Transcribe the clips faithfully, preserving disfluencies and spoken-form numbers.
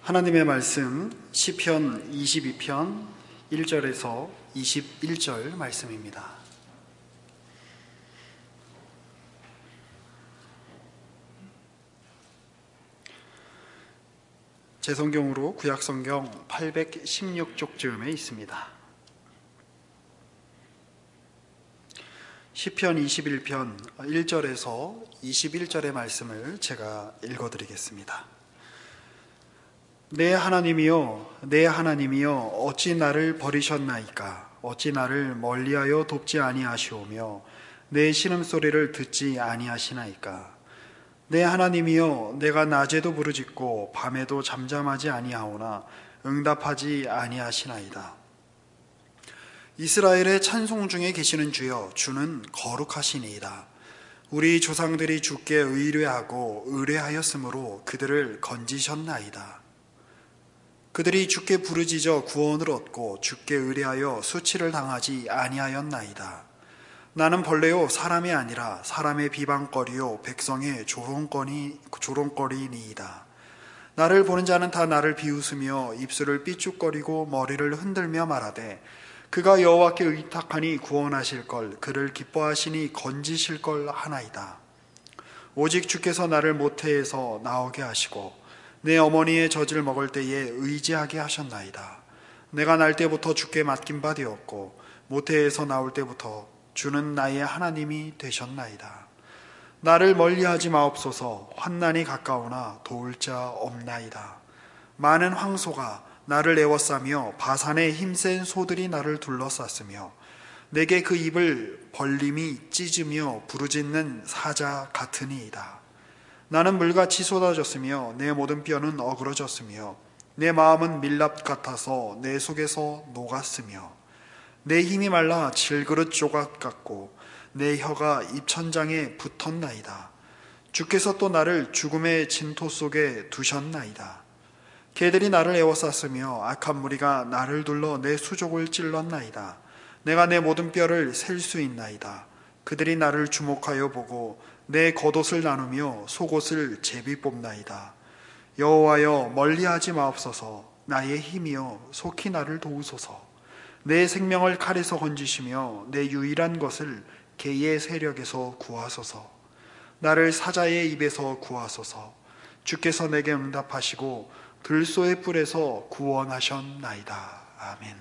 하나님의 말씀 시편 이십이 편 일 절에서 이십일 절 말씀입니다. 제 성경으로 구약성경 팔백십육 쪽쯤에 있습니다. 시편 이십일 편 일 절에서 이십일 절의 말씀을 제가 읽어드리겠습니다. 내 하나님이여, 내 하나님이여, 어찌 나를 버리셨나이까? 어찌 나를 멀리하여 돕지 아니하시오며 내 신음소리를 듣지 아니하시나이까? 내 하나님이여, 내가 낮에도 부르짖고 밤에도 잠잠하지 아니하오나 응답하지 아니하시나이다. 이스라엘의 찬송 중에 계시는 주여, 주는 거룩하시니이다. 우리 조상들이 주께 의뢰하고 의뢰하였으므로 그들을 건지셨나이다. 그들이 주께 부르짖어 구원을 얻고 주께 의뢰하여 수치를 당하지 아니하였나이다. 나는 벌레요 사람이 아니라 사람의 비방거리요 백성의 조롱거리, 조롱거리니이다. 나를 보는 자는 다 나를 비웃으며 입술을 삐죽거리고 머리를 흔들며 말하되 그가 여호와께 의탁하니 구원하실 걸, 그를 기뻐하시니 건지실 걸 하나이다. 오직 주께서 나를 모태에서 나오게 하시고 내 어머니의 젖을 먹을 때에 의지하게 하셨나이다. 내가 날 때부터 주께 맡긴 바 되었고 모태에서 나올 때부터 주는 나의 하나님이 되셨나이다. 나를 멀리하지 마옵소서. 환난이 가까우나 도울 자 없나이다. 많은 황소가 나를 에워싸며 바산의 힘센 소들이 나를 둘러쌌으며 내게 그 입을 벌림이 찢으며 부르짖는 사자 같으니이다. 나는 물같이 쏟아졌으며 내 모든 뼈는 어그러졌으며 내 마음은 밀랍 같아서 내 속에서 녹았으며 내 힘이 말라 질그릇 조각 같고 내 혀가 입천장에 붙었나이다. 주께서 또 나를 죽음의 진토 속에 두셨나이다. 개들이 나를 에워쌌으며 악한 무리가 나를 둘러 내 수족을 찔렀나이다. 내가 내 모든 뼈를 셀 수 있나이다. 그들이 나를 주목하여 보고 내 겉옷을 나누며 속옷을 제비 뽑나이다. 여호와여, 멀리하지 마옵소서. 나의 힘이여, 속히 나를 도우소서. 내 생명을 칼에서 건지시며 내 유일한 것을 개의 세력에서 구하소서. 나를 사자의 입에서 구하소서. 주께서 내게 응답하시고 들소의 뿔에서 구원하셨나이다. 아멘.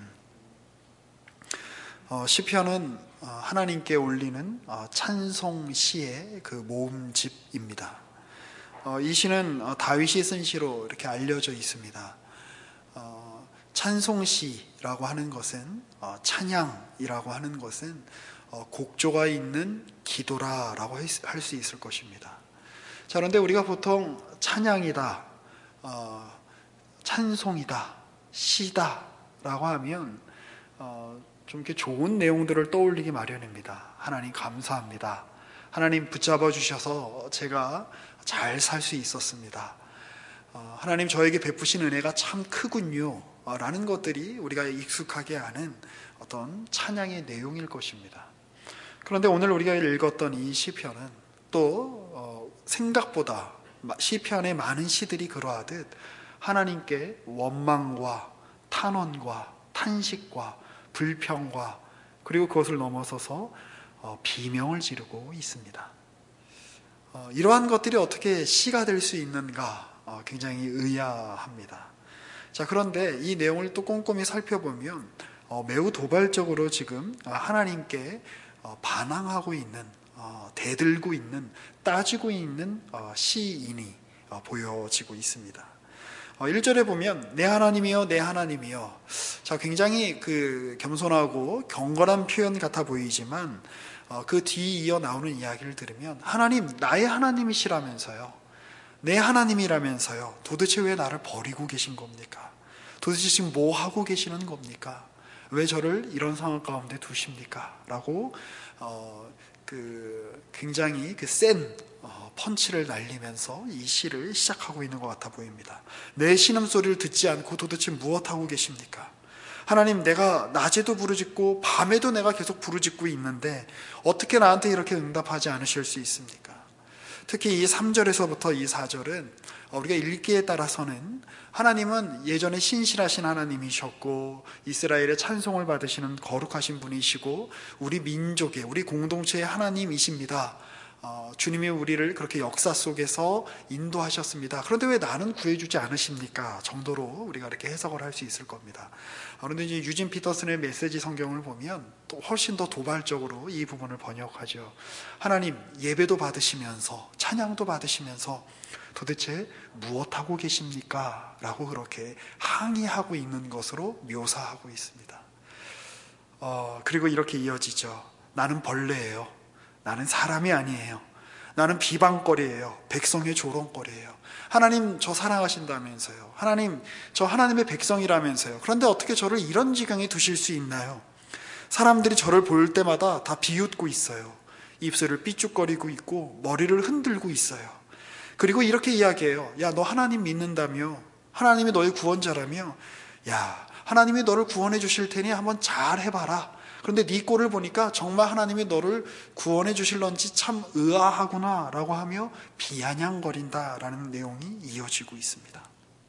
어, 시편은 하나님께 올리는 찬송 시의 그 모음집입니다. 이 시는 다윗이 쓴 시로 이렇게 알려져 있습니다. 찬송시라고 하는 것은, 찬양이라고 하는 것은 곡조가 있는 기도라라고 할 수 있을 것입니다. 자, 그런데 우리가 보통 찬양이다, 찬송이다, 시다라고 하면 좀 이렇게 좋은 내용들을 떠올리기 마련입니다. 하나님 감사합니다. 하나님 붙잡아 주셔서 제가 잘 살 수 있었습니다. 어, 하나님 저에게 베푸신 은혜가 참 크군요. 어, 라는 것들이 우리가 익숙하게 아는 어떤 찬양의 내용일 것입니다. 그런데 오늘 우리가 읽었던 이 시편은 또 어, 생각보다 시편의 많은 시들이 그러하듯 하나님께 원망과 탄원과 탄식과 불평과 그리고 그것을 넘어서서 어, 비명을 지르고 있습니다. 어, 이러한 것들이 어떻게 시가 될 수 있는가 어, 굉장히 의아합니다. 자, 그런데 이 내용을 또 꼼꼼히 살펴보면 어, 매우 도발적으로 지금 하나님께 어, 반항하고 있는, 어, 대들고 있는, 따지고 있는 어, 시인이 어, 보여지고 있습니다. 일 절에 보면 내 하나님이여, 내 하나님이여. 자, 굉장히 그 겸손하고 경건한 표현 같아 보이지만 어, 그 뒤에 이어 나오는 이야기를 들으면 하나님, 나의 하나님이시라면서요, 내 하나님이라면서요, 도대체 왜 나를 버리고 계신 겁니까? 도대체 지금 뭐 하고 계시는 겁니까? 왜 저를 이런 상황 가운데 두십니까? 라고 어, 그 굉장히 그 센 어, 펀치를 날리면서 이 시를 시작하고 있는 것 같아 보입니다. 내 신음소리를 듣지 않고 도대체 무엇하고 계십니까? 하나님, 내가 낮에도 부르짖고 밤에도 내가 계속 부르짖고 있는데 어떻게 나한테 이렇게 응답하지 않으실 수 있습니까? 특히 이 삼 절에서부터 이 사 절은 우리가 읽기에 따라서는 하나님은 예전에 신실하신 하나님이셨고 이스라엘의 찬송을 받으시는 거룩하신 분이시고 우리 민족의, 우리 공동체의 하나님이십니다. 어, 주님이 우리를 그렇게 역사 속에서 인도하셨습니다. 그런데 왜 나는 구해주지 않으십니까? 정도로 우리가 이렇게 해석을 할 수 있을 겁니다. 그런데 이제 유진 피터슨의 메시지 성경을 보면 또 훨씬 더 도발적으로 이 부분을 번역하죠. 하나님, 예배도 받으시면서 찬양도 받으시면서 도대체 무엇하고 계십니까? 라고 그렇게 항의하고 있는 것으로 묘사하고 있습니다. 어, 그리고 이렇게 이어지죠. 나는 벌레예요. 나는 사람이 아니에요. 나는 비방거리예요. 백성의 조롱거리예요. 하나님, 저 사랑하신다면서요. 하나님, 저 하나님의 백성이라면서요. 그런데 어떻게 저를 이런 지경에 두실 수 있나요? 사람들이 저를 볼 때마다 다 비웃고 있어요. 입술을 삐죽거리고 있고 머리를 흔들고 있어요. 그리고 이렇게 이야기해요. 야, 너 하나님 믿는다며? 하나님이 너의 구원자라며? 야, 하나님이 너를 구원해 주실 테니 한번 잘 해봐라. 그런데 네 꼴을 보니까 정말 하나님이 너를 구원해 주실런지 참 의아하구나 라고 하며 비아냥거린다라는 내용이 이어지고 있습니다.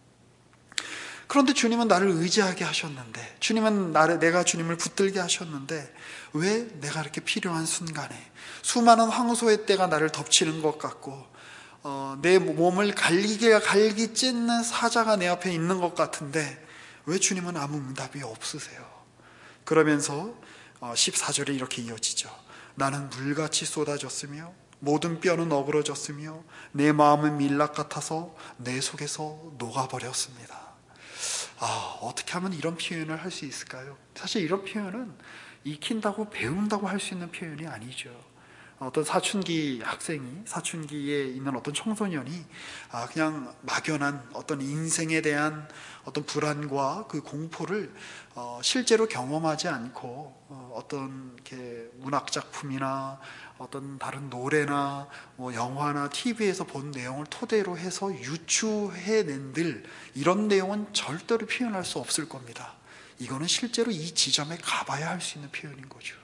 그런데 주님은 나를 의지하게 하셨는데, 주님은 나를, 내가 주님을 붙들게 하셨는데 왜 내가 이렇게 필요한 순간에 수많은 황소의 떼가 나를 덮치는 것 같고 어, 내 몸을 갈기게 갈기 찢는 사자가 내 앞에 있는 것 같은데 왜 주님은 아무 응답이 없으세요? 그러면서 십사 절에 이렇게 이어지죠. 나는 물같이 쏟아졌으며 모든 뼈는 어그러졌으며 내 마음은 밀랍 같아서 내 속에서 녹아버렸습니다. 아, 어떻게 하면 이런 표현을 할 수 있을까요? 사실 이런 표현은 익힌다고 배운다고 할 수 있는 표현이 아니죠. 어떤 사춘기 학생이, 사춘기에 있는 어떤 청소년이 그냥 막연한 어떤 인생에 대한 어떤 불안과 그 공포를 실제로 경험하지 않고 어떤 이렇게 문학 작품이나 어떤 다른 노래나 뭐 영화나 티비에서 본 내용을 토대로 해서 유추해낸들 이런 내용은 절대로 표현할 수 없을 겁니다. 이거는 실제로 이 지점에 가봐야 할 수 있는 표현인 거죠.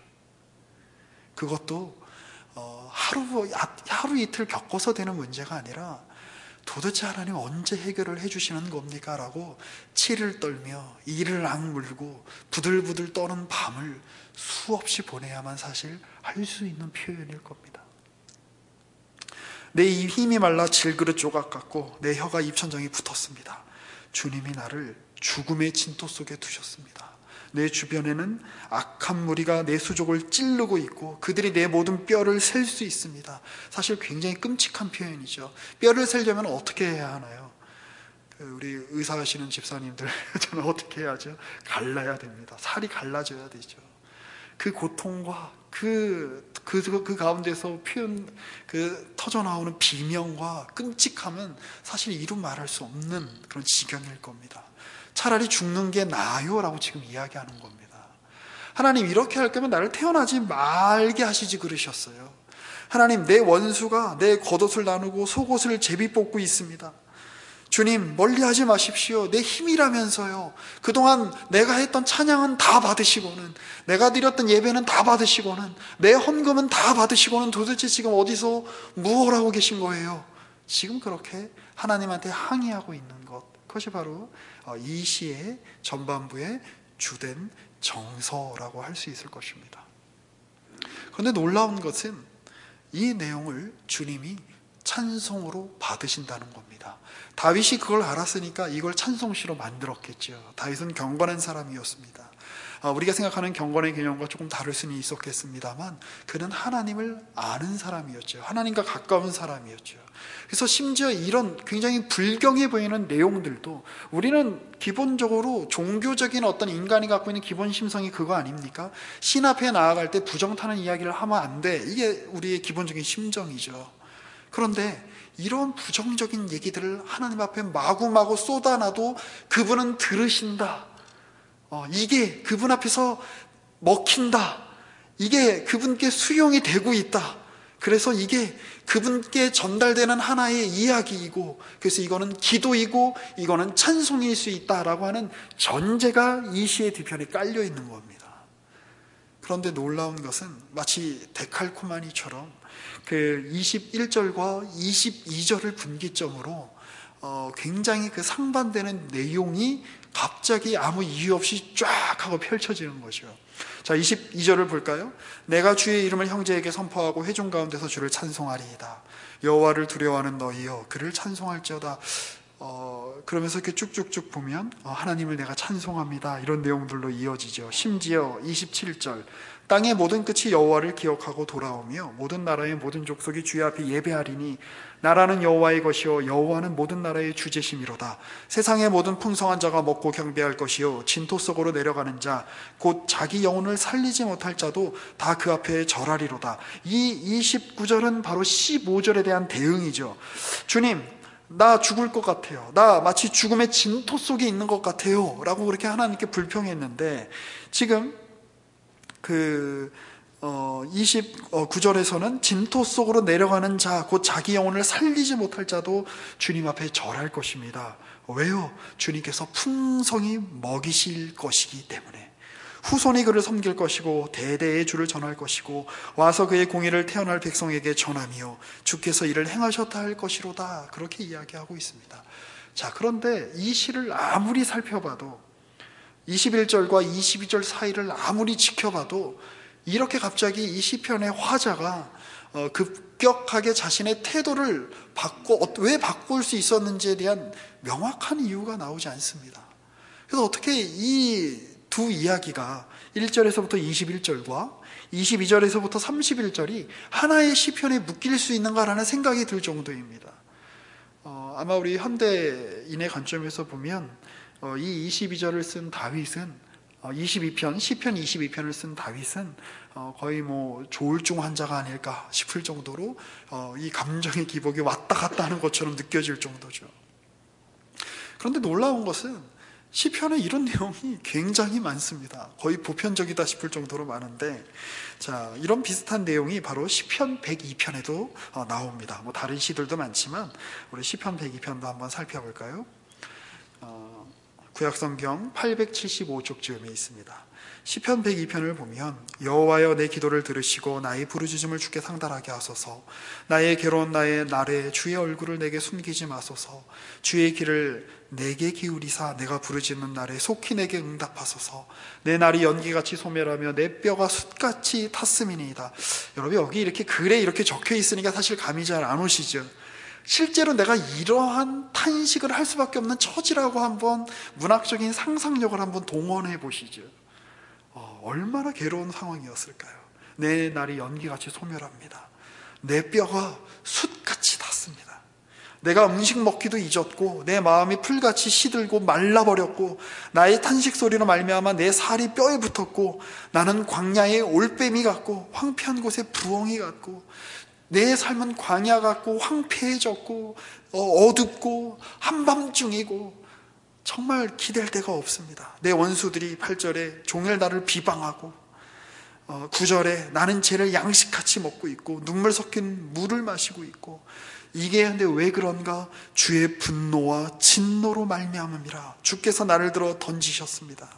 그것도 어, 하루, 하루 이틀 겪어서 되는 문제가 아니라 도대체 하나님 언제 해결을 해주시는 겁니까? 라고 치를 떨며 이를 악물고 부들부들 떠는 밤을 수없이 보내야만 사실 할 수 있는 표현일 겁니다. 내 입 힘이 말라 질그릇 조각 같고 내 혀가 입천장에 붙었습니다. 주님이 나를 죽음의 진토 속에 두셨습니다. 내 주변에는 악한 무리가 내 수족을 찌르고 있고 그들이 내 모든 뼈를 셀 수 있습니다. 사실 굉장히 끔찍한 표현이죠. 뼈를 셀려면 어떻게 해야 하나요? 우리 의사하시는 집사님들 저는 어떻게 해야죠? 갈라야 됩니다. 살이 갈라져야 되죠. 그 고통과 그, 그, 그 가운데서 표현, 그 터져 나오는 비명과 끔찍함은 사실 이루 말할 수 없는 그런 지경일 겁니다. 차라리 죽는 게 나아요 라고 지금 이야기하는 겁니다. 하나님, 이렇게 할 거면 나를 태어나지 말게 하시지 그러셨어요. 하나님, 내 원수가 내 겉옷을 나누고 속옷을 제비 뽑고 있습니다. 주님, 멀리하지 마십시오. 내 힘이라면서요. 그동안 내가 했던 찬양은 다 받으시고는, 내가 드렸던 예배는 다 받으시고는, 내 헌금은 다 받으시고는 도대체 지금 어디서 무엇을 하고 계신 거예요? 지금 그렇게 하나님한테 항의하고 있는 것, 그것이 바로 이 시의 전반부의 주된 정서라고 할 수 있을 것입니다. 그런데 놀라운 것은 이 내용을 주님이 찬송으로 받으신다는 겁니다. 다윗이 그걸 알았으니까 이걸 찬송시로 만들었겠죠. 다윗은 경건한 사람이었습니다. 우리가 생각하는 경건의 개념과 조금 다를 수는 있었겠습니다만 그는 하나님을 아는 사람이었죠. 하나님과 가까운 사람이었죠. 그래서 심지어 이런 굉장히 불경해 보이는 내용들도 우리는 기본적으로 종교적인 어떤 인간이 갖고 있는 기본 심성이 그거 아닙니까? 신 앞에 나아갈 때 부정타는 이야기를 하면 안 돼. 이게 우리의 기본적인 심정이죠. 그런데 이런 부정적인 얘기들을 하나님 앞에 마구마구 쏟아놔도 그분은 들으신다. 어, 이게 그분 앞에서 먹힌다. 이게 그분께 수용이 되고 있다. 그래서 이게 그분께 전달되는 하나의 이야기이고, 그래서 이거는 기도이고 이거는 찬송일 수 있다라고 하는 전제가 이 시의 뒤편에 깔려 있는 겁니다. 그런데 놀라운 것은 마치 데칼코마니처럼 그 이십일 절과 이십이 절을 분기점으로 어, 굉장히 그 상반되는 내용이 갑자기 아무 이유 없이 쫙 하고 펼쳐지는 거죠. 자, 이십이 절을 볼까요? 내가 주의 이름을 형제에게 선포하고 회중 가운데서 주를 찬송하리이다. 여호와를 두려워하는 너희여 그를 찬송할지어다. 어, 그러면서 이렇게 쭉쭉쭉 보면 어, 하나님을 내가 찬송합니다, 이런 내용들로 이어지죠. 심지어 이십칠 절, 땅의 모든 끝이 여호와를 기억하고 돌아오며 모든 나라의 모든 족속이 주의 앞에 예배하리니 나라는 여호와의 것이요 여호와는 모든 나라의 주제심이로다. 세상의 모든 풍성한 자가 먹고 경배할 것이요 진토 속으로 내려가는 자 곧 자기 영혼을 살리지 못할 자도 다 그 앞에 절하리로다. 이 이십구 절은 바로 십오 절에 대한 대응이죠. 주님, 나 죽을 것 같아요. 나 마치 죽음의 진토 속에 있는 것 같아요 라고 그렇게 하나님께 불평했는데, 지금 그 어, 이십구 절에서는 진토 속으로 내려가는 자, 곧 자기 영혼을 살리지 못할 자도 주님 앞에 절할 것입니다. 왜요? 주님께서 풍성히 먹이실 것이기 때문에. 후손이 그를 섬길 것이고 대대의 주를 전할 것이고 와서 그의 공의를 태어날 백성에게 전하며 주께서 이를 행하셨다 할 것이로다. 그렇게 이야기하고 있습니다. 자, 그런데 이 시를 아무리 살펴봐도, 이십일 절과 이십이 절 사이를 아무리 지켜봐도 이렇게 갑자기 이 시편의 화자가 급격하게 자신의 태도를 바꿔, 왜 바꿀 수 있었는지에 대한 명확한 이유가 나오지 않습니다. 그래서 어떻게 이 두 이야기가 일 절에서부터 이십일 절과 이십이 절에서부터 삼십일 절이 하나의 시편에 묶일 수 있는가라는 생각이 들 정도입니다. 어, 아마 우리 현대인의 관점에서 보면 어, 이 이십이 절을 쓴 다윗은 어, 이십이 편, 시편 이십이 편을 쓴 다윗은 어, 거의 뭐 조울증 환자가 아닐까 싶을 정도로 어, 이 감정의 기복이 왔다 갔다 하는 것처럼 느껴질 정도죠. 그런데 놀라운 것은 시편에 이런 내용이 굉장히 많습니다. 거의 보편적이다 싶을 정도로 많은데, 자, 이런 비슷한 내용이 바로 시편 백이 편에도 어, 나옵니다. 뭐 다른 시들도 많지만 우리 시편 백이 편도 한번 살펴볼까요? 어, 구약성경 팔백칠십오 쪽쯤에 있습니다. 시편 백이 편을 보면 여호와여 내 기도를 들으시고 나의 부르짖음을 주께 상달하게 하소서. 나의 괴로운 나의 날에 주의 얼굴을 내게 숨기지 마소서. 주의 길을 내게 기울이사 내가 부르짖는 날에 속히 내게 응답하소서. 내 날이 연기같이 소멸하며 내 뼈가 숯같이 탔음이니이다. 여러분, 여기 이렇게 글에 이렇게 적혀 있으니까 사실 감이 잘 안 오시죠. 실제로 내가 이러한 탄식을 할 수밖에 없는 처지라고 한번 문학적인 상상력을 한번 동원해 보시죠. 어, 얼마나 괴로운 상황이었을까요? 내 날이 연기같이 소멸합니다. 내 뼈가 숯같이 탔습니다. 내가 음식 먹기도 잊었고 내 마음이 풀같이 시들고 말라버렸고 나의 탄식 소리로 말미암아 내 살이 뼈에 붙었고 나는 광야의 올빼미 같고 황폐한 곳의 부엉이 같고 내 삶은 광야 같고 황폐해졌고 어둡고 한밤중이고 정말 기댈 데가 없습니다. 내 원수들이 팔 절에 종일 나를 비방하고 구 절에 나는 죄를 양식같이 먹고 있고 눈물 섞인 물을 마시고 있고, 이게 근데 왜 그런가? 주의 분노와 진노로 말미암음이라. 주께서 나를 들어 던지셨습니다.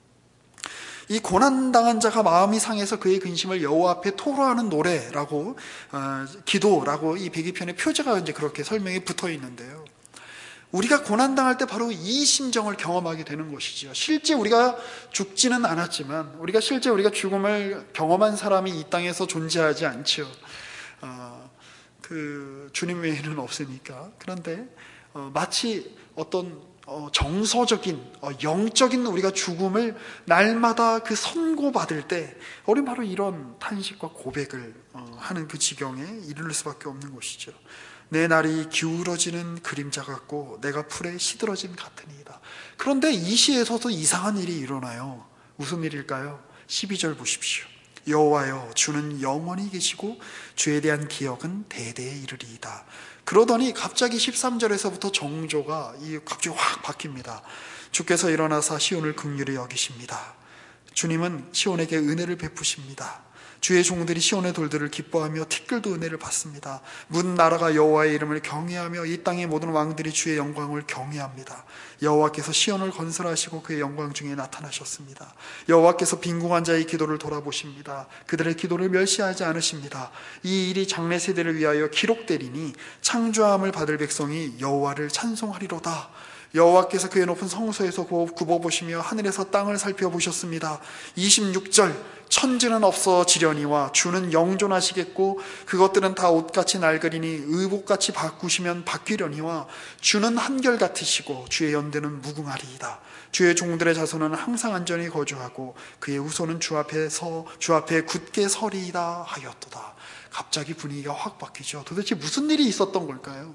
이 고난당한 자가 마음이 상해서 그의 근심을 여호와 앞에 토로하는 노래라고, 어, 기도라고 이 백이 편의 표제가 이제 그렇게 설명이 붙어 있는데요. 우리가 고난당할 때 바로 이 심정을 경험하게 되는 것이죠. 실제 우리가 죽지는 않았지만, 우리가 실제 우리가 죽음을 경험한 사람이 이 땅에서 존재하지 않죠. 어, 그 주님 외에는 없으니까. 그런데 어, 마치 어떤 어, 정서적인 어, 영적인 우리가 죽음을 날마다 그 선고받을 때 우리 바로 이런 탄식과 고백을 어, 하는 그 지경에 이르를 수밖에 없는 것이죠. 내 날이 기울어지는 그림자 같고 내가 풀에 시들어진 같으니이다. 그런데 이 시에서도 이상한 일이 일어나요. 무슨 일일까요? 십이 절 보십시오. 여호와여 주는 영원히 계시고 주에 대한 기억은 대대에 이르리이다. 그러더니 갑자기 십삼 절에서부터 정조가 이 갑자기 확 바뀝니다. 주께서 일어나사 시온을 긍휼히 여기십니다. 주님은 시온에게 은혜를 베푸십니다. 주의 종들이 시온의 돌들을 기뻐하며 티끌도 은혜를 받습니다. 문 나라가 여호와의 이름을 경외하며 이 땅의 모든 왕들이 주의 영광을 경외합니다. 여호와께서 시온을 건설하시고 그의 영광 중에 나타나셨습니다. 여호와께서 빈궁한 자의 기도를 돌아보십니다. 그들의 기도를 멸시하지 않으십니다. 이 일이 장래 세대를 위하여 기록되리니 창조함을 받을 백성이 여호와를 찬송하리로다. 여호와께서 그의 높은 성소에서 굽어보시며 하늘에서 땅을 살펴보셨습니다. 이십육 절 천지는 없어지려니와 주는 영존하시겠고 그것들은 다 옷같이 낡으리니 의복같이 바꾸시면 바뀌려니와 주는 한결같으시고 주의 연대는 무궁하리이다. 주의 종들의 자손은 항상 안전히 거주하고 그의 후손은 주 앞에서 주 앞에 굳게 서리이다 하였도다. 갑자기 분위기가 확 바뀌죠. 도대체 무슨 일이 있었던 걸까요?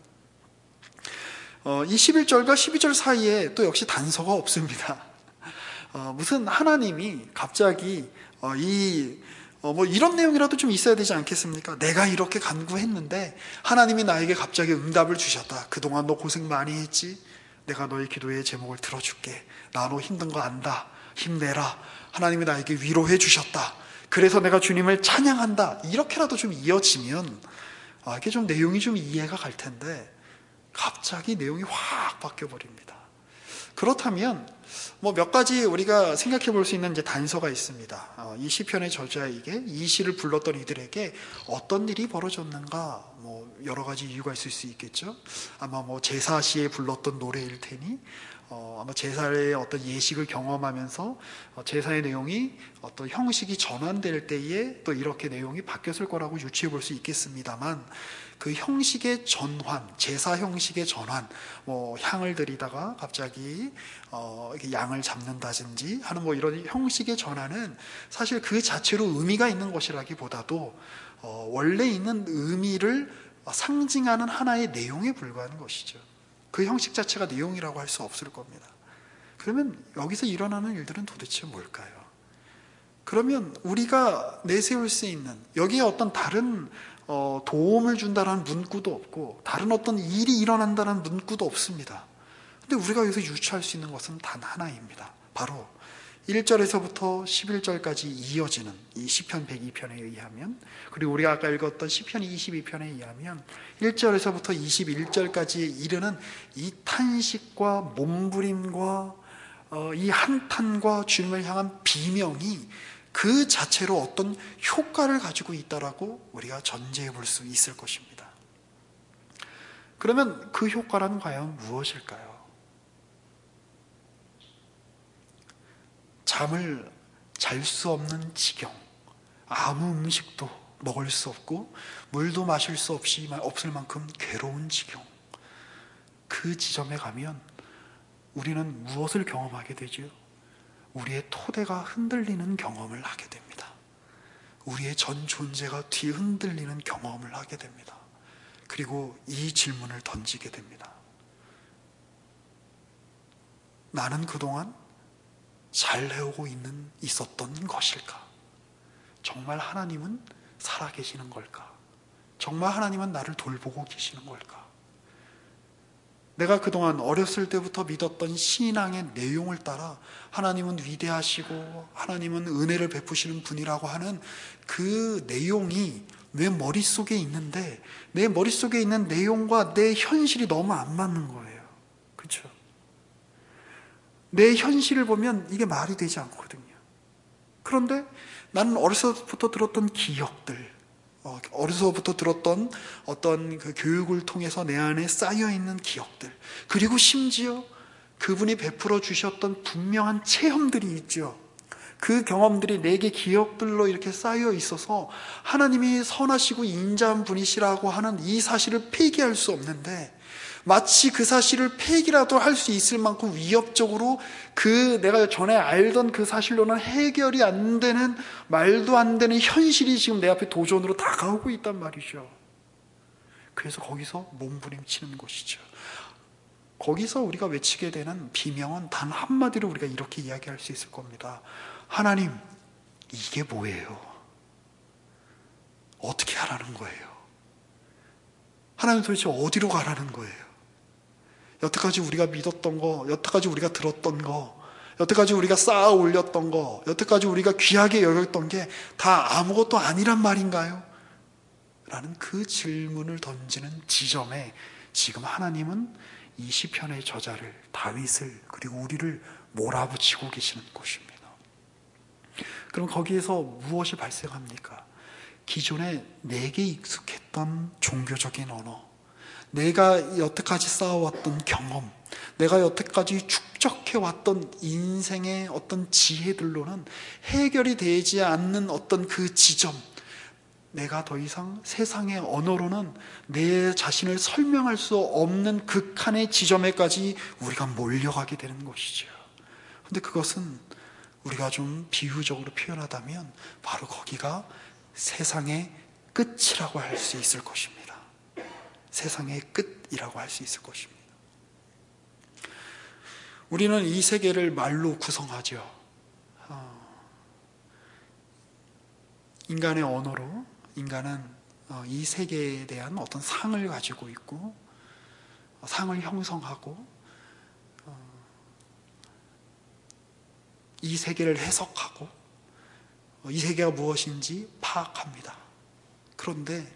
어, 이 십일 절과 십이 절 사이에 또 역시 단서가 없습니다. 어, 무슨 하나님이 갑자기 어, 이, 어, 뭐 이런 내용이라도 좀 있어야 되지 않겠습니까? 내가 이렇게 간구했는데 하나님이 나에게 갑자기 응답을 주셨다. 그동안 너 고생 많이 했지? 내가 너의 기도의 제목을 들어줄게. 나 너 힘든 거 안다. 힘내라. 하나님이 나에게 위로해 주셨다. 그래서 내가 주님을 찬양한다. 이렇게라도 좀 이어지면 아, 이게 좀 내용이 좀 이해가 갈 텐데 갑자기 내용이 확 바뀌어버립니다. 그렇다면 뭐 몇 가지 우리가 생각해 볼 수 있는 이제 단서가 있습니다. 어, 이 시편의 저자에게 이 시를 불렀던 이들에게 어떤 일이 벌어졌는가, 뭐 여러 가지 이유가 있을 수 있겠죠. 아마 뭐 제사 시에 불렀던 노래일 테니, 어, 아마 제사의 어떤 예식을 경험하면서 어, 제사의 내용이 어떤 형식이 전환될 때에 또 이렇게 내용이 바뀌었을 거라고 유추해 볼 수 있겠습니다만, 그 형식의 전환, 제사 형식의 전환, 뭐 향을 들이다가 갑자기 어, 이렇게 양을 잡는다든지 하는 뭐 이런 형식의 전환은 사실 그 자체로 의미가 있는 것이라기보다도 어, 원래 있는 의미를 상징하는 하나의 내용에 불과한 것이죠. 그 형식 자체가 내용이라고 할 수 없을 겁니다. 그러면 여기서 일어나는 일들은 도대체 뭘까요? 그러면 우리가 내세울 수 있는 여기에 어떤 다른 어, 도움을 준다는 문구도 없고 다른 어떤 일이 일어난다는 문구도 없습니다. 근데 우리가 여기서 유추할 수 있는 것은 단 하나입니다. 바로 일 절에서부터 십일 절까지 이어지는 이 시편 백이 편에 의하면, 그리고 우리가 아까 읽었던 시편 이십이 편에 의하면 일 절에서부터 이십일 절까지 이르는 이 탄식과 몸부림과 어, 이 한탄과 주님을 향한 비명이 그 자체로 어떤 효과를 가지고 있다라고 우리가 전제해 볼 수 있을 것입니다. 그러면 그 효과란 과연 무엇일까요? 잠을 잘 수 없는 지경, 아무 음식도 먹을 수 없고 물도 마실 수 없이 없을 만큼 괴로운 지경, 그 지점에 가면 우리는 무엇을 경험하게 되죠? 우리의 토대가 흔들리는 경험을 하게 됩니다. 우리의 전 존재가 뒤흔들리는 경험을 하게 됩니다. 그리고 이 질문을 던지게 됩니다. 나는 그동안 잘 해오고 있는, 있었던 것일까? 정말 하나님은 살아계시는 걸까? 정말 하나님은 나를 돌보고 계시는 걸까? 내가 그동안 어렸을 때부터 믿었던 신앙의 내용을 따라 하나님은 위대하시고 하나님은 은혜를 베푸시는 분이라고 하는 그 내용이 내 머릿속에 있는데 내 머릿속에 있는 내용과 내 현실이 너무 안 맞는 거예요. 그렇죠? 내 현실을 보면 이게 말이 되지 않거든요. 그런데 나는 어려서부터 들었던 기억들, 어려서부터 들었던 어떤 그 교육을 통해서 내 안에 쌓여있는 기억들, 그리고 심지어 그분이 베풀어 주셨던 분명한 체험들이 있죠. 그 경험들이 내게 기억들로 이렇게 쌓여 있어서 하나님이 선하시고 인자한 분이시라고 하는 이 사실을 폐기할 수 없는데, 마치 그 사실을 폐기라도 할 수 있을 만큼 위협적으로 그 내가 전에 알던 그 사실로는 해결이 안 되는, 말도 안 되는 현실이 지금 내 앞에 도전으로 다가오고 있단 말이죠. 그래서 거기서 몸부림치는 것이죠. 거기서 우리가 외치게 되는 비명은 단 한마디로 우리가 이렇게 이야기할 수 있을 겁니다. 하나님, 이게 뭐예요? 어떻게 하라는 거예요? 하나님 도대체 어디로 가라는 거예요? 여태까지 우리가 믿었던 거, 여태까지 우리가 들었던 거, 여태까지 우리가 쌓아 올렸던 거, 여태까지 우리가 귀하게 여겼던 게 다 아무것도 아니란 말인가요? 라는 그 질문을 던지는 지점에 지금 하나님은 이 시편의 저자를, 다윗을, 그리고 우리를 몰아붙이고 계시는 곳입니다. 그럼 거기에서 무엇이 발생합니까? 기존에 내게 익숙했던 종교적인 언어, 내가 여태까지 쌓아왔던 경험, 내가 여태까지 축적해왔던 인생의 어떤 지혜들로는 해결이 되지 않는 어떤 그 지점, 내가 더 이상 세상의 언어로는 내 자신을 설명할 수 없는 극한의 지점에까지 우리가 몰려가게 되는 것이죠. 그런데 그것은 우리가 좀 비유적으로 표현하다면 바로 거기가 세상의 끝이라고 할 수 있을 것입니다. 세상의 끝이라고 할 수 있을 것입니다. 우리는 이 세계를 말로 구성하죠. 어, 인간의 언어로 인간은 이 세계에 대한 어떤 상을 가지고 있고, 상을 형성하고, 이 세계를 해석하고, 이 세계가 무엇인지 파악합니다. 그런데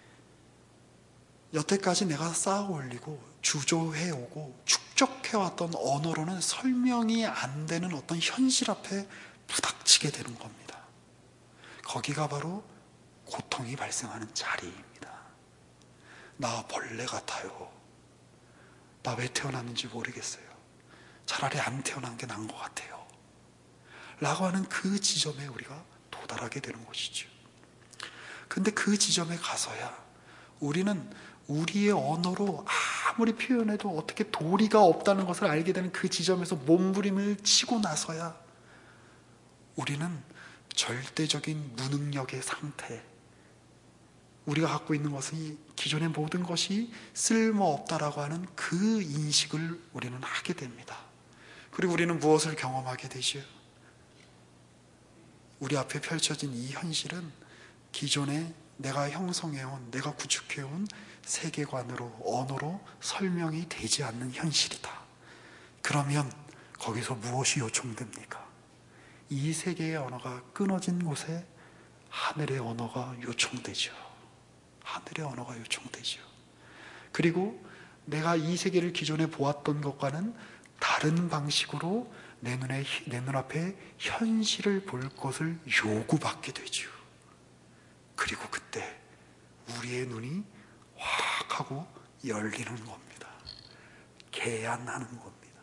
여태까지 내가 쌓아 올리고 주조해오고 축적해왔던 언어로는 설명이 안 되는 어떤 현실 앞에 부닥치게 되는 겁니다. 거기가 바로 고통이 발생하는 자리입니다. 나 벌레 같아요. 나 왜 태어났는지 모르겠어요. 차라리 안 태어난 게 나은 것 같아요. 라고 하는 그 지점에 우리가 도달하게 되는 것이죠. 근데 그 지점에 가서야 우리는 우리의 언어로 아무리 표현해도 어떻게 도리가 없다는 것을 알게 되는 그 지점에서 몸부림을 치고 나서야 우리는 절대적인 무능력의 상태, 우리가 갖고 있는 것이 기존의 모든 것이 쓸모없다라고 하는 그 인식을 우리는 하게 됩니다. 그리고 우리는 무엇을 경험하게 되죠? 우리 앞에 펼쳐진 이 현실은 기존에 내가 형성해온, 내가 구축해온 세계관으로, 언어로 설명이 되지 않는 현실이다. 그러면 거기서 무엇이 요청됩니까? 이 세계의 언어가 끊어진 곳에 하늘의 언어가 요청되죠. 하늘의 언어가 요청되죠. 그리고 내가 이 세계를 기존에 보았던 것과는 다른 방식으로 내 눈에, 내 눈앞에 현실을 볼 것을 요구받게 되죠. 그리고 그때 우리의 눈이 확 하고 열리는 겁니다. 개안하는 겁니다.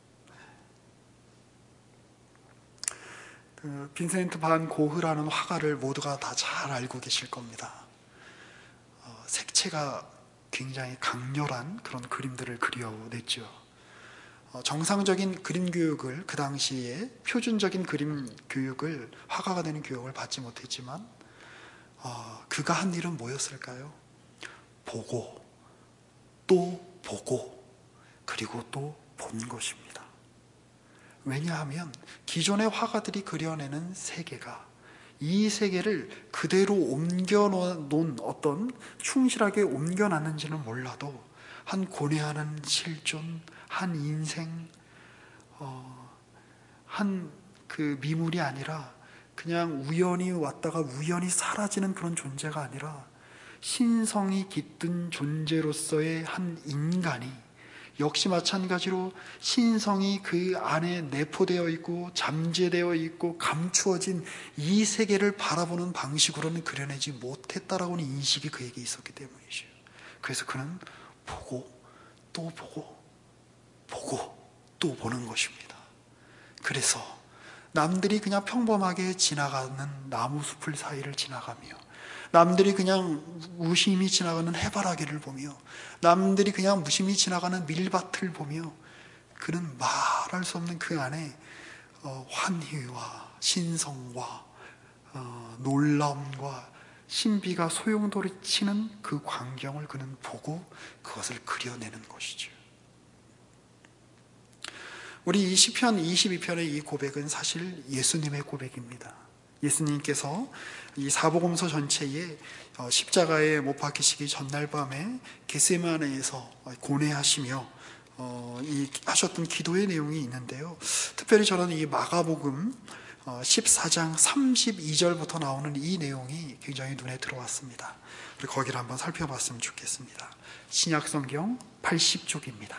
그 빈센트 반 고흐라는 화가를 모두가 다 잘 알고 계실 겁니다. 어, 색채가 굉장히 강렬한 그런 그림들을 그려냈죠. 어, 정상적인 그림 교육을, 그 당시에 표준적인 그림 교육을, 화가가 되는 교육을 받지 못했지만 어, 그가 한 일은 뭐였을까요? 보고 또 보고 그리고 또 본 것입니다. 왜냐하면 기존의 화가들이 그려내는 세계가 이 세계를 그대로 옮겨놓은, 어떤 충실하게 옮겨놨는지는 몰라도 한 고뇌하는 실존, 한 인생, 어, 한 그 미물이 아니라 그냥 우연히 왔다가 우연히 사라지는 그런 존재가 아니라 신성이 깃든 존재로서의 한 인간이 역시 마찬가지로 신성이 그 안에 내포되어 있고 잠재되어 있고 감추어진 이 세계를 바라보는 방식으로는 그려내지 못했다라고는 인식이 그에게 있었기 때문이죠. 그래서 그는 보고 또 보고 보고 또 보는 것입니다. 그래서 남들이 그냥 평범하게 지나가는 나무 숲을 사이를 지나가며, 남들이 그냥 무심히 지나가는 해바라기를 보며, 남들이 그냥 무심히 지나가는 밀밭을 보며, 그는 말할 수 없는 그 안에 어, 환희와 신성과 어, 놀라움과 신비가 소용돌이치는 그 광경을 그는 보고 그것을 그려내는 것이죠. 우리 이 시편 이십이 편의 이 고백은 사실 예수님의 고백입니다. 예수님께서 이 사복음서 전체에 십자가에 못 박히시기 전날 밤에 겟세마네에서 고뇌하시며 어, 이 하셨던 기도의 내용이 있는데요. 특별히 저는 이 마가복음 십사 장 삼십이 절부터 나오는 이 내용이 굉장히 눈에 들어왔습니다. 그리고 거기를 한번 살펴봤으면 좋겠습니다. 신약성경 팔십 쪽입니다.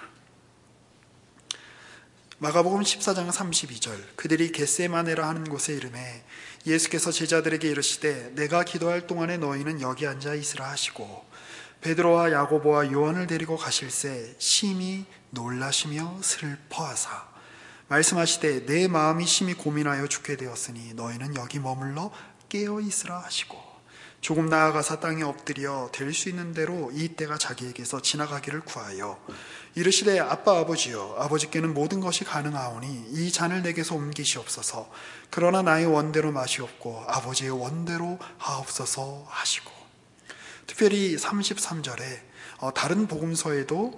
마가복음 십사 장 삼십이 절, 그들이 겟세마네라 하는 곳에 이르매 예수께서 제자들에게 이르시되 내가 기도할 동안에 너희는 여기 앉아 있으라 하시고 베드로와 야고보와 요한을 데리고 가실새 심히 놀라시며 슬퍼하사 말씀하시되 내 마음이 심히 고민하여 죽게 되었으니 너희는 여기 머물러 깨어 있으라 하시고 조금 나아가사 땅에 엎드려 될 수 있는 대로 이 때가 자기에게서 지나가기를 구하여 이르시되 아빠 아버지여 아버지께는 모든 것이 가능하오니 이 잔을 내게서 옮기시옵소서. 그러나 나의 원대로 마시옵고 아버지의 원대로 하옵소서 하시고, 특별히 삼십삼 절에 다른 복음서에도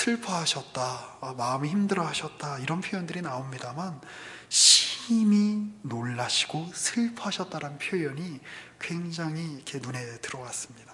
슬퍼하셨다, 마음이 힘들어하셨다 이런 표현들이 나옵니다만 심히 놀라시고 슬퍼하셨다라는 표현이 굉장히 이렇게 눈에 들어왔습니다.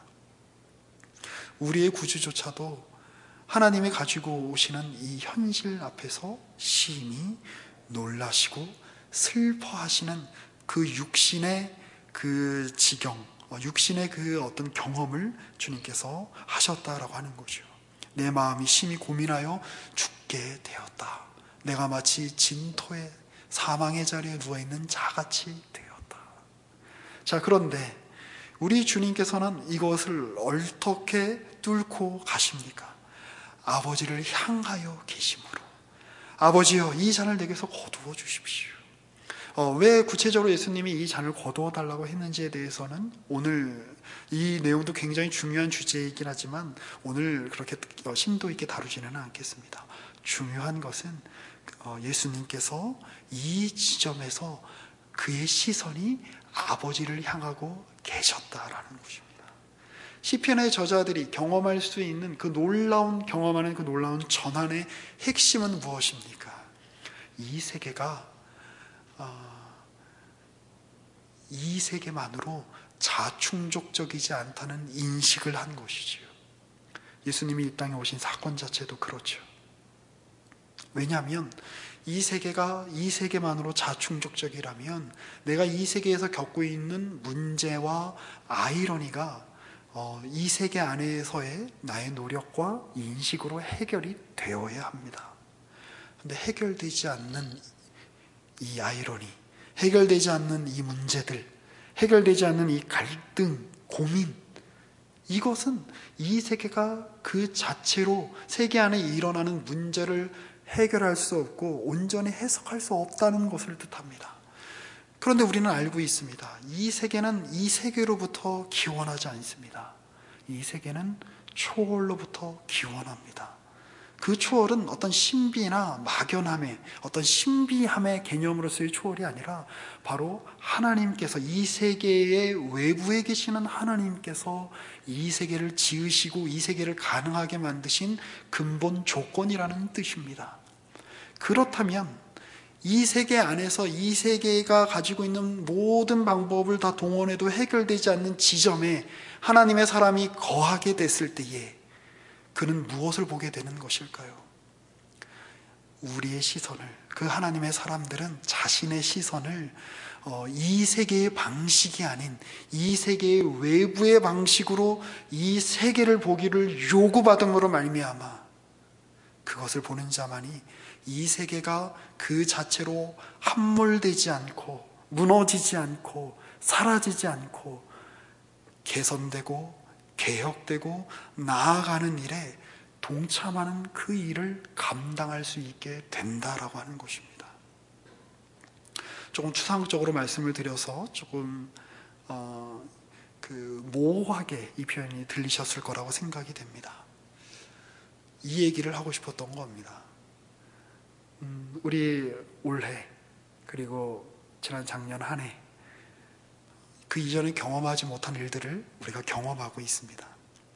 우리의 구주조차도 하나님이 가지고 오시는 이 현실 앞에서 심히 놀라시고 슬퍼하시는 그 육신의 그 지경, 육신의 그 어떤 경험을 주님께서 하셨다라고 하는 거죠. 내 마음이 심히 고민하여 죽게 되었다. 내가 마치 진토의 사망의 자리에 누워있는 자같이 되었다. 자, 그런데 우리 주님께서는 이것을 어떻게 뚫고 가십니까? 아버지를 향하여 계심으로 아버지여 이 잔을 내게서 거두어 주십시오. 어, 왜 구체적으로 예수님이 이 잔을 거두어 달라고 했는지에 대해서는 오늘 이 내용도 굉장히 중요한 주제이긴 하지만 오늘 그렇게 심도 있게 다루지는 않겠습니다. 중요한 것은 예수님께서 이 지점에서 그의 시선이 아버지를 향하고 계셨다라는 것입니다. 시편의 저자들이 경험할 수 있는 그 놀라운 경험하는 그 놀라운 전환의 핵심은 무엇입니까? 이 세계가 어, 이 세계만으로 자충족적이지 않다는 인식을 한 것이지요. 예수님이 이 땅에 오신 사건 자체도 그렇죠. 왜냐하면 이 세계가 이 세계만으로 자충족적이라면 내가 이 세계에서 겪고 있는 문제와 아이러니가 어, 이 세계 안에서의 나의 노력과 인식으로 해결이 되어야 합니다. 그런데 해결되지 않는 이 아이러니, 해결되지 않는 이 문제들, 해결되지 않는 이 갈등, 고민, 이것은 이 세계가 그 자체로 세계 안에 일어나는 문제를 해결할 수 없고 온전히 해석할 수 없다는 것을 뜻합니다. 그런데 우리는 알고 있습니다. 이 세계는 이 세계로부터 기원하지 않습니다. 이 세계는 초월로부터 기원합니다. 그 초월은 어떤 신비나 막연함의 어떤 신비함의 개념으로서의 초월이 아니라 바로 하나님께서 이 세계의 외부에 계시는 하나님께서 이 세계를 지으시고 이 세계를 가능하게 만드신 근본 조건이라는 뜻입니다. 그렇다면 이 세계 안에서 이 세계가 가지고 있는 모든 방법을 다 동원해도 해결되지 않는 지점에 하나님의 사람이 거하게 됐을 때에 그는 무엇을 보게 되는 것일까요? 우리의 시선을, 그 하나님의 사람들은 자신의 시선을 어, 이 세계의 방식이 아닌 이 세계의 외부의 방식으로 이 세계를 보기를 요구받음으로 말미암아 그것을 보는 자만이 이 세계가 그 자체로 함몰되지 않고 무너지지 않고 사라지지 않고 개선되고 개혁되고 나아가는 일에 동참하는 그 일을 감당할 수 있게 된다라고 하는 것입니다. 조금 추상적으로 말씀을 드려서 조금 어, 그 모호하게 이 표현이 들리셨을 거라고 생각이 됩니다. 이 얘기를 하고 싶었던 겁니다. 음, 우리 올해 그리고 지난 작년 한 해 그 이전에 경험하지 못한 일들을 우리가 경험하고 있습니다.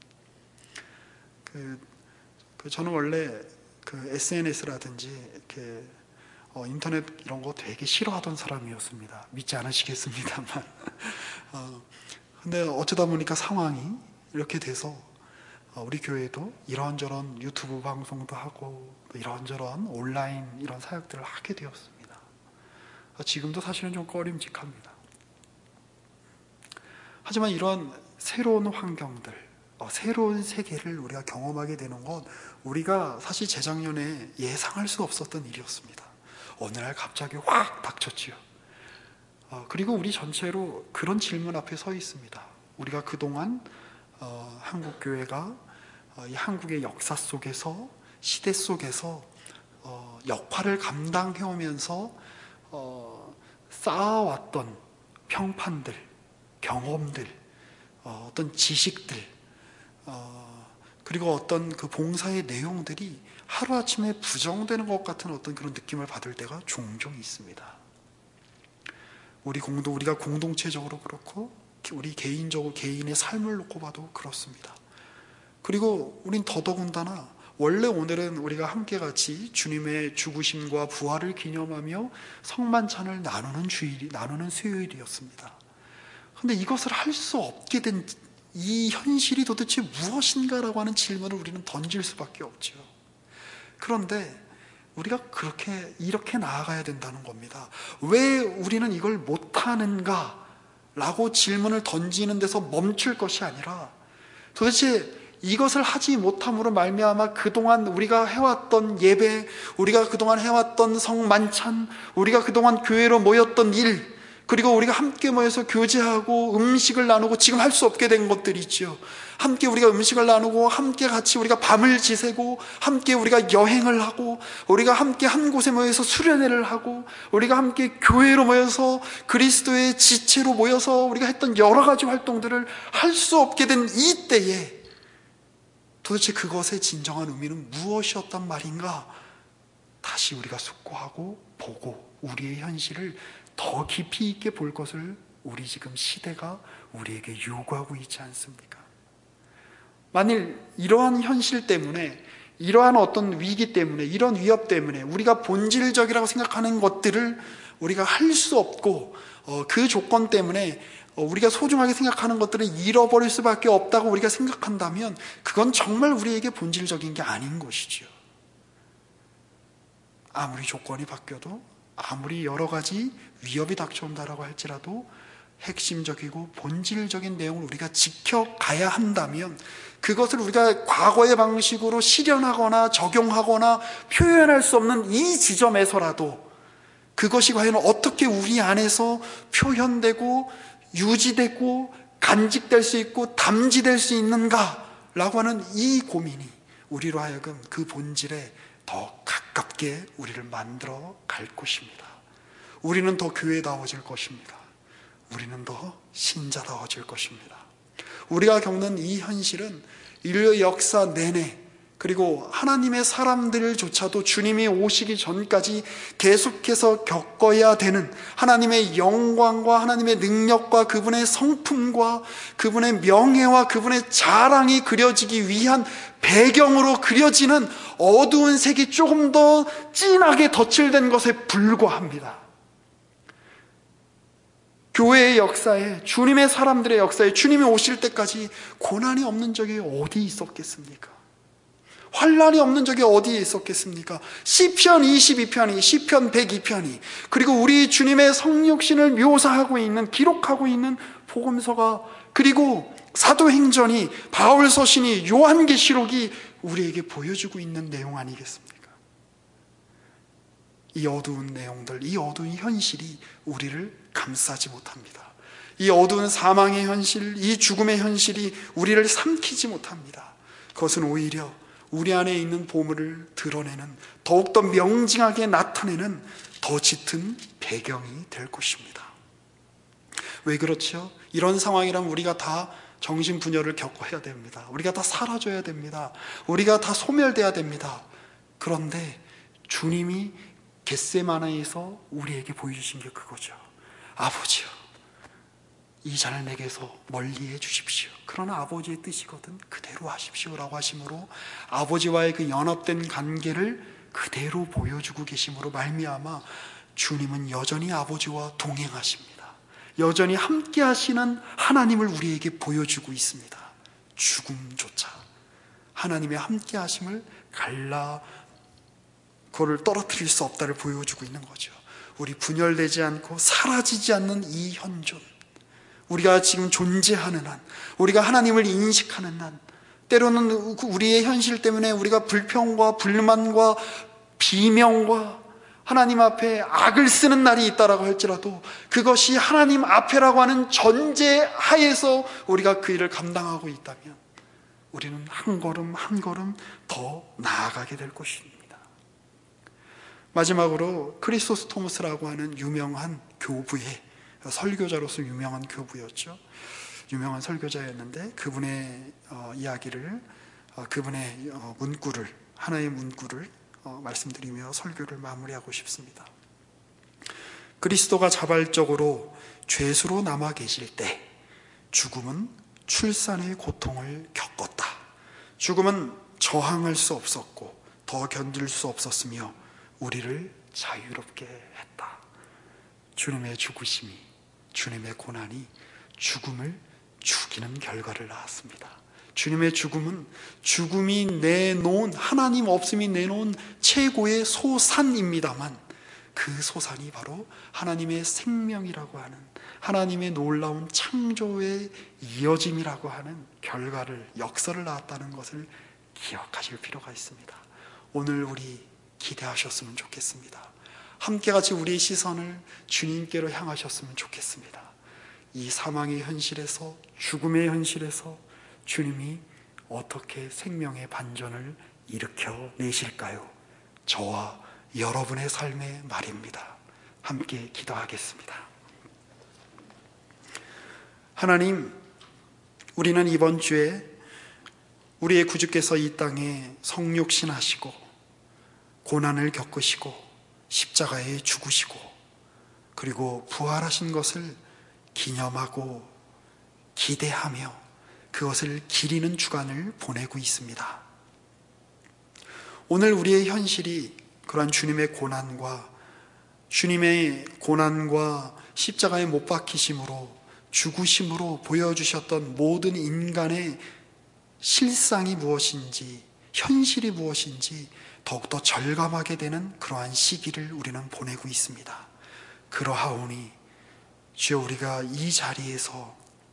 그, 그 저는 원래 그 에스엔에스라든지 이렇게 어, 인터넷 이런 거 되게 싫어하던 사람이었습니다. 믿지 않으시겠습니다만. 어, 근데 어쩌다 보니까 상황이 이렇게 돼서 어, 우리 교회도 이런저런 유튜브 방송도 하고 이런저런 온라인 이런 사역들을 하게 되었습니다. 지금도 사실은 좀 꺼림직합니다. 하지만 이런 새로운 환경들, 새로운 세계를 우리가 경험하게 되는 건 우리가 사실 재작년에 예상할 수 없었던 일이었습니다. 어느 날 갑자기 확 닥쳤지요. 그리고 우리 전체로 그런 질문 앞에 서 있습니다. 우리가 그동안 어, 한국교회가 어, 이 한국의 역사 속에서, 시대 속에서 어, 역할을 감당해오면서 어, 쌓아왔던 평판들, 경험들, 어, 어떤 지식들, 어, 그리고 어떤 그 봉사의 내용들이 하루아침에 부정되는 것 같은 어떤 그런 느낌을 받을 때가 종종 있습니다. 우리 공동, 우리가 공동체적으로 그렇고 우리 개인적으로 개인의 삶을 놓고 봐도 그렇습니다. 그리고 우린 더더군다나 원래 오늘은 우리가 함께 같이 주님의 죽으심과 부활을 기념하며 성만찬을 나누는 주일, 나누는 수요일이었습니다. 그런데 이것을 할 수 없게 된 이 현실이 도대체 무엇인가라고 하는 질문을 우리는 던질 수밖에 없죠. 그런데 우리가 그렇게 이렇게 나아가야 된다는 겁니다. 왜 우리는 이걸 못하는가? 라고 질문을 던지는 데서 멈출 것이 아니라 도대체 이것을 하지 못함으로 말미암아 그동안 우리가 해왔던 예배, 우리가 그동안 해왔던 성만찬, 우리가 그동안 교회로 모였던 일, 그리고 우리가 함께 모여서 교제하고 음식을 나누고 지금 할 수 없게 된 것들이 있죠. 함께 우리가 음식을 나누고 함께 같이 우리가 밤을 지새고 함께 우리가 여행을 하고 우리가 함께 한 곳에 모여서 수련회를 하고 우리가 함께 교회로 모여서 그리스도의 지체로 모여서 우리가 했던 여러 가지 활동들을 할 수 없게 된 이때에 도대체 그것의 진정한 의미는 무엇이었단 말인가? 다시 우리가 숙고하고 보고 우리의 현실을 더 깊이 있게 볼 것을 우리 지금 시대가 우리에게 요구하고 있지 않습니까? 만일 이러한 현실 때문에, 이러한 어떤 위기 때문에, 이런 위협 때문에 우리가 본질적이라고 생각하는 것들을 우리가 할 수 없고 어, 그 조건 때문에 어, 우리가 소중하게 생각하는 것들을 잃어버릴 수밖에 없다고 우리가 생각한다면 그건 정말 우리에게 본질적인 게 아닌 것이지요. 아무리 조건이 바뀌어도, 아무리 여러 가지 위협이 닥쳐온다라고 할지라도 핵심적이고 본질적인 내용을 우리가 지켜가야 한다면 그것을 우리가 과거의 방식으로 실현하거나 적용하거나 표현할 수 없는 이 지점에서라도 그것이 과연 어떻게 우리 안에서 표현되고 유지되고 간직될 수 있고 담지될 수 있는가라고 하는 이 고민이 우리로 하여금 그 본질에 더 가깝게 우리를 만들어 갈 것입니다. 우리는 더 교회다워질 것입니다. 우리는 더 신자다워질 것입니다. 우리가 겪는 이 현실은 인류의 역사 내내, 그리고 하나님의 사람들조차도 주님이 오시기 전까지 계속해서 겪어야 되는 하나님의 영광과 하나님의 능력과 그분의 성품과 그분의 명예와 그분의 자랑이 그려지기 위한 배경으로 그려지는 어두운 색이 조금 더 진하게 덧칠된 것에 불과합니다. 교회의 역사에, 주님의 사람들의 역사에 주님이 오실 때까지 고난이 없는 적이 어디 있었겠습니까? 환난이 없는 적이 어디에 있었겠습니까? 시편 이십이 편이, 시편 백이 편이, 그리고 우리 주님의 성육신을 묘사하고 있는, 기록하고 있는 복음서가, 그리고 사도행전이, 바울서신이, 요한계시록이 우리에게 보여주고 있는 내용 아니겠습니까? 이 어두운 내용들, 이 어두운 현실이 우리를 감싸지 못합니다. 이 어두운 사망의 현실, 이 죽음의 현실이 우리를 삼키지 못합니다. 그것은 오히려 우리 안에 있는 보물을 드러내는, 더욱더 명징하게 나타내는 더 짙은 배경이 될 것입니다. 왜 그렇죠? 이런 상황이라면 우리가 다 정신분열을 겪어야 됩니다. 우리가 다 사라져야 됩니다. 우리가 다 소멸돼야 됩니다. 그런데 주님이 겟세마네에서 우리에게 보여주신 게 그거죠. 아버지요, 이 잔을 내게서 멀리해 주십시오. 그러나 아버지의 뜻이거든 그대로 하십시오라고 하심으로 아버지와의 그 연합된 관계를 그대로 보여주고 계심으로 말미암아 주님은 여전히 아버지와 동행하십니다. 여전히 함께 하시는 하나님을 우리에게 보여주고 있습니다. 죽음조차 하나님의 함께 하심을 갈라 그거를 떨어뜨릴 수 없다를 보여주고 있는 거죠. 우리 분열되지 않고 사라지지 않는 이 현존, 우리가 지금 존재하는 한, 우리가 하나님을 인식하는 한, 때로는 우리의 현실 때문에 우리가 불평과 불만과 비명과 하나님 앞에 악을 쓰는 날이 있다라고 할지라도 그것이 하나님 앞에라고 하는 전제 하에서 우리가 그 일을 감당하고 있다면 우리는 한 걸음 한 걸음 더 나아가게 될 것입니다. 마지막으로 크리스토스 토마스라고 하는 유명한 교부의 설교자로서 유명한 교부였죠. 유명한 설교자였는데 그분의 어, 이야기를 어, 그분의 어, 문구를 하나의 문구를 어, 말씀드리며 설교를 마무리하고 싶습니다. 그리스도가 자발적으로 죄수로 남아 계실 때 죽음은 출산의 고통을 겪었다. 죽음은 저항할 수 없었고 더 견딜 수 없었으며 우리를 자유롭게 했다. 주님의 죽으심이, 주님의 고난이 죽음을 죽이는 결과를 낳았습니다. 주님의 죽음은 죽음이 내놓은, 하나님 없음이 내놓은 최고의 소산입니다만 그 소산이 바로 하나님의 생명이라고 하는, 하나님의 놀라운 창조의 이어짐이라고 하는 결과를, 역사를 낳았다는 것을 기억하실 필요가 있습니다. 오늘 우리 기대하셨으면 좋겠습니다. 함께 같이 우리의 시선을 주님께로 향하셨으면 좋겠습니다. 이 사망의 현실에서, 죽음의 현실에서 주님이 어떻게 생명의 반전을 일으켜 내실까요? 저와 여러분의 삶의 말입니다. 함께 기도하겠습니다. 하나님, 우리는 이번 주에 우리의 구주께서 이 땅에 성육신하시고 고난을 겪으시고 십자가에 죽으시고 그리고 부활하신 것을 기념하고 기대하며 그것을 기리는 주간을 보내고 있습니다. 오늘 우리의 현실이 그러한 주님의 고난과 주님의 고난과 십자가에 못 박히심으로 죽으심으로 보여주셨던 모든 인간의 실상이 무엇인지, 현실이 무엇인지 더욱더 절감하게 되는 그러한 시기를 우리는 보내고 있습니다. 그러하오니 주여, 우리가 이 자리에서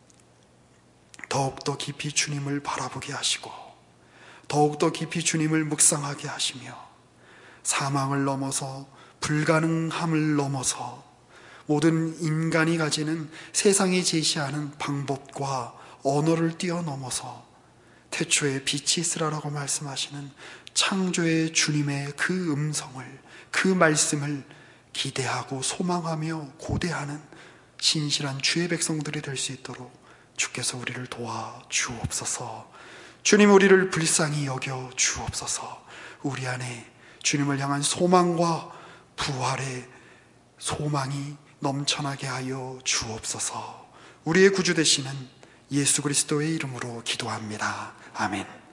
더욱더 깊이 주님을 바라보게 하시고 더욱더 깊이 주님을 묵상하게 하시며 사망을 넘어서 불가능함을 넘어서 모든 인간이 가지는 세상이 제시하는 방법과 언어를 뛰어넘어서 태초에 빛이 있으라라고 말씀하시는 창조의 주님의 그 음성을, 그 말씀을 기대하고 소망하며 고대하는 신실한 주의 백성들이 될 수 있도록 주께서 우리를 도와 주옵소서. 주님, 우리를 불쌍히 여겨 주옵소서. 우리 안에 주님을 향한 소망과 부활의 소망이 넘쳐나게 하여 주옵소서. 우리의 구주 되시는 예수 그리스도의 이름으로 기도합니다. 아멘.